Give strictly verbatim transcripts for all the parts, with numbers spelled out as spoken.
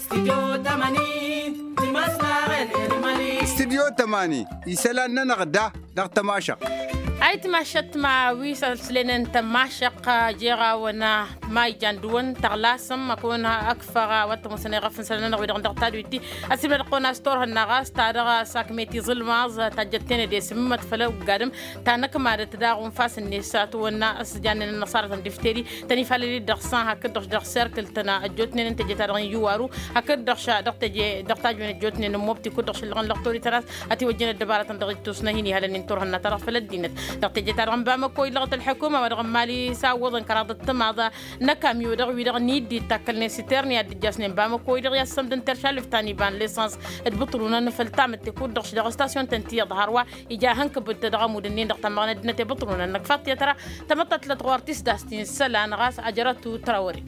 استديو تمانين في مصنع الإرمالي استديو تماني يسألنا نغدا دغ تماشق أي تماشت مع ويسا سلين تماشق جيغا ونا ماي جاندون تغلاسم أكون أكفر واتمسني غفن سلنا نغوي دغن دغتادو يتي أسيب لقونا ستور هالنغاس تادغا ساكميتي ظلماز تاجتين دي سممت فلو قادم تانك ما تداغون فاس النسات ونا أسجان النصارى تندفتيري تاني فالي دغسان هكذا دغش دغ سيركل تنا الجوتنين انت جتارغن يوارو هكذا دغش دغتاجي دغتاج من الجوتنين موبتي كو دغش لغن لغتوري تراس أتي وجنا الدبارة تندغي توسنهيني هلا ننتور هالنا ترى فلدينت دغتاجي تارغن بامكو لغة الحكومة ودغن مالي ساوضن كراضة تماضا نكام يودغ ويدغ نيدي تاكلني سيترني ادي جاسنين بامكو يدغ يسم دن ترشال فتاني بان ليسانس ادبطرونا نفل تامت تكون دغش دغ ستاسيون تنتي ظهروا يجا هنك بدغ مودنين دغ تمغنا دنتي بطرونا نكفات يا ترى تمطت لتغورتيس داستين سلا نغاس اجرتو تراوري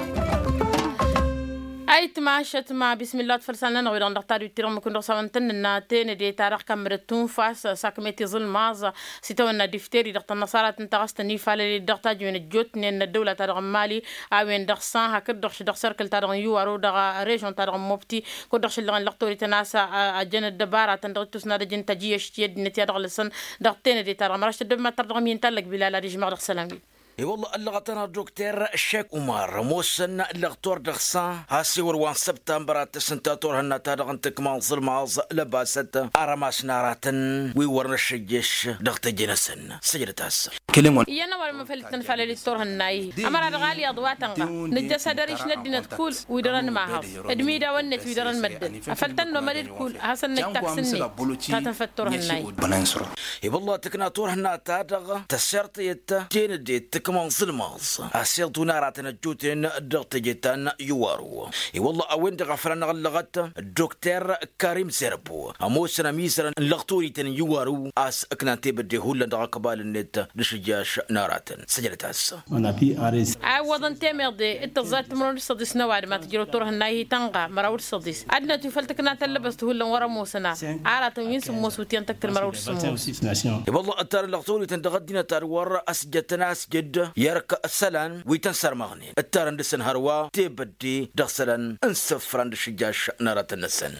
أي تماشت مع بسم الله تفرسلنا نغير عن دكتور يتيرم ممكن رسالة الناتين دي تاريخ كاميرتون فاس ساكمتي ظلماز ستونا دفتري دكتور النصارى تنتغستني فالي دكتور من الجوت من الدولة تاريخ مالي أوين دخسان هكذا دخش دخ سيركل تاريخ يوارو دغ ريجون تاريخ موبتي كل دخش اللي لقطوري تناسا أجن الدبارة تندغتوس نارجين تجيش يد نتيا دغ لسن دكتين دي تاريخ مرشت دم تردغ مين تلك بلا لا رجمع دغ سلامي اي والله اللغتنا دكتور الشيخ عمر موسن اللغتور دخسان هاسي وروان سبتمبر تسنتاتور هنا تادغن تكمان ظلماز لباست ارماس ناراتن ويورن الشجيش دغت جنسن سجلت هسه كلمون يانا ولا ما فلتن فالي للتور هناي امر الغالي اضواتن نجس دريش ندنا تكول ويدرن معها ادمي دا ونت ويدرن مد فلتن نو مريد كول حسن نتاكسني تاتن فتور هناي اي والله تكناتور هنا تادغ تسرتيت جنديت كمان ظلماز أسيرتو ناراتنا الجوتين دغت جيتان يوارو اي والله اوين دغفرنا غلغت الدكتور كريم زربو اموسنا ميسرا لغتوري تن يوارو اس اكنانتي بدي هولا دغ قبال النت لشجاش ناراتن سجلت هسه انا بي اريس عوضن تمردي اتزات مرون صديس نواد ما تجرو تور هناي تنقا مراود صديس ادنا تفلتكنا تلبست هولا ورا موسنا عارت وين سموسوتين تكتر مراود سموس اي والله اتار لغتوري تندغدينا تار ورا اسجتنا اسجد يرك السلام ويتنسر مغني التارن دسن هروا تبدي دخسلن انسفران دشجاش نارات النسن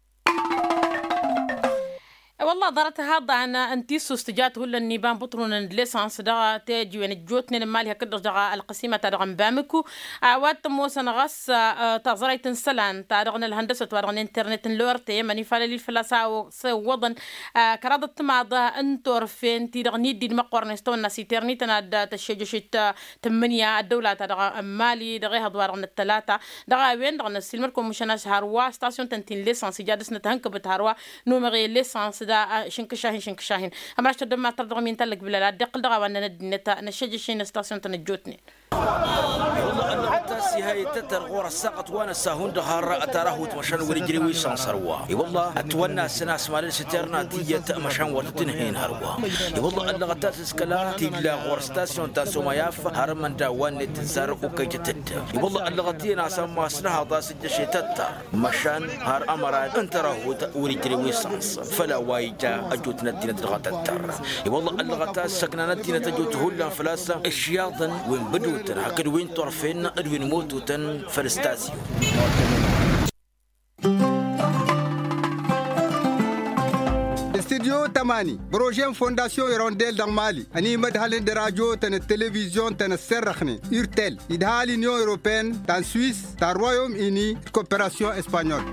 والله ضرت هذا أنا أنتيسو استجات ولا النيبان بطرون الليسانس دغا تيجي وين جوتني المالي هكذا دغا القسيمة تدغن بامكو عوات موسى نغس تغزريت سلان تدغن الهندسة تدغن الإنترنت اللورتي ماني فالي الفلاسة ووضن كرادة ماضا أنتور فين تدغني دي المقور نستون نسيترني تناد تشجشت تمنية الدولة تدغا مالي دغا هدوارن الثلاثة دغا وين دغن السلمركم مشاناش هروا ستاسيون تنتين ليسانس جادس نتهنك بتهروا نومغي ليسانس شنك شاهين شنك شاهين أما أشتد ما ترضى من تلك بلا لا دقل دغا وانا ندنتا نشجع شين ستاسيون تنجوتني والله أن عتاسي هاي تتر غور الساقط وانا ساهون دهار أتاراه تمشان ورجلي ويسان سروا اي والله أتوانا سناس مال سترنا تيجي مشان وتتنهين هروا اي والله أن غتاس اسكلا تيجلا غور ستاسيون تاسو ما ياف هرمن داوان تنسار وكي جتت اي والله أن غتينا سما سنها ضاس الجشي تتر مشان هار أمرات انت راهوت ورجلي ويسان فلا وايجا أجوتنا الدين تغتتر اي والله أن غتاس سكننا الدين تجوت هلا فلاسة اشياضا وين بدو هكذا وين طرفين ادوين موتوتن فلستاسيو استديو تماني بروجين فونداسيون يرونديل دان مالي اني مدهالين دراجو تن التلفزيون تن السرخني يرتل يدهالي نيو اوروبين تن سويس تن رويوم اني كوبراسيون اسبانيول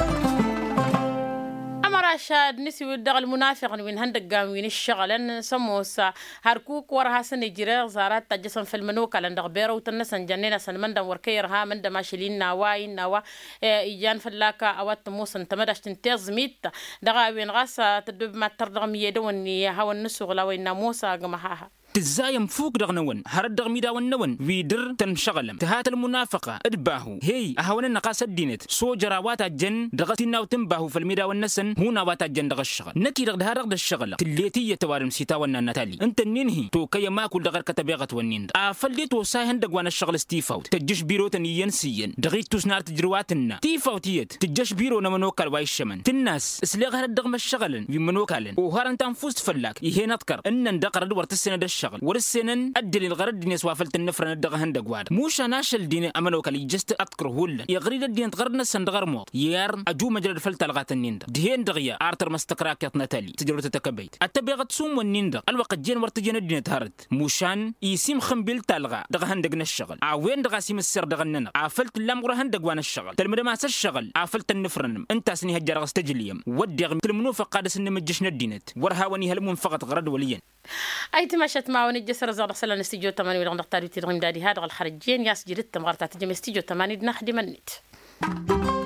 رشاد نسي ودغ المنافق وين هندق قام وين الشغل سموسا هركوك ورها سن جرير زارات تجسم في المنوكا لندغ بيرو تنسن جنينا سن من دم وركيرها من دم ماشلين نواي نوا ايجان فلاكا اوات موسن تمدش تنتيز ميت دغا وين غاسا تدب ما تردغ ميدون هاو النسوغ لوين موسى قمحاها تزايم فوق دغنون هردغ ميدا ونون ويدر تنشغلم تهات المنافقة ادباهو هي اهون النقاس الدينت سو جراوات الجن دغتنا وتنباهو في الميدا والنسن هنا وات الجن دغ الشغل نكي دغ هرغ الشغل تليتي يتوارم سيتا ونن نتالي انت ننهي تو كي ما كل دغر كتبيغه ونين افليت وساهن دغ وانا الشغل ستيفاوت تجش بيرو تنينسيين دغيت تسنار تجرواتنا تيفاوتيت تجش بيرو نمنوكل واي الشمن تناس اسليغ هردغ الشغل في منوكالن وهرن تنفوس فلاك يهي نذكر ان ندقر دور تسنه الشغل ورسنن أدل الغرد دين سوافلت النفر ندغ هندق واد موش ناشل دين أمنوك اللي جست أذكر هولا يغريد الدين تغرنا سندغر موت يار أجو مجرد فلت الغات النيند دهين دغيا أرتر مستقراك يطنتالي تجربة تكبيت أتبغى تصوم والنيند الوقت جين ورتجين الدين تهرت موشان يسيم خنبيل تلغى دغ هندقنا الشغل عوين دغ سيم السر دغننا عفلت اللامغر هندق وانا الشغل تلمد ما الشغل عفلت النفرن انت سني هجر استجليم ودغ تلمنوف قادس ان مجشنا الدينت ورها وني هلمون فقط غرد وليا اي تمشت معوني جسر زار سلان استديو ثمانية ولا نختار تيرغم دادي هذا الخرجين ياس جريت تمغرتات جم استديو ثمانية نخدم النت